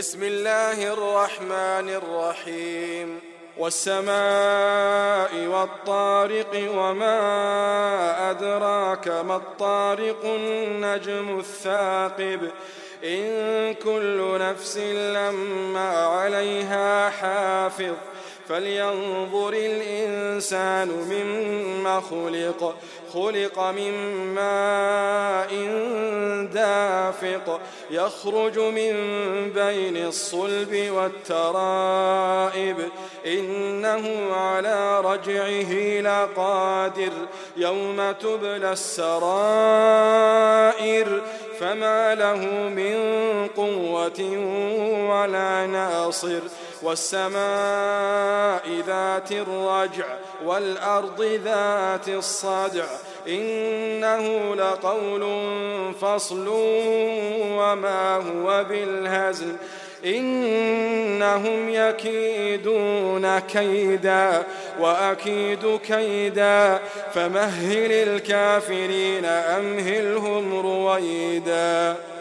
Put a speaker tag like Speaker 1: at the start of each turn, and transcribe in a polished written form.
Speaker 1: بسم الله الرحمن الرحيم والسماء والطارق وما أدراك ما الطارق النجم الثاقب إن كل نفس لما عليها حافظ فلينظر الإنسان مما خلق من ماء دافق يخرج من بين الصلب والترائب إنه على رجعه لقادر يوم تبلى السرائر فما له من قوة ولا ناصر والسماء ذات الرجع والأرض ذات الصدع إنه لقول فصل وما هو بالهزل إنهم يكيدون كيدا وأكيد كيدا فمهل الكافرين أمهلهم رويدا.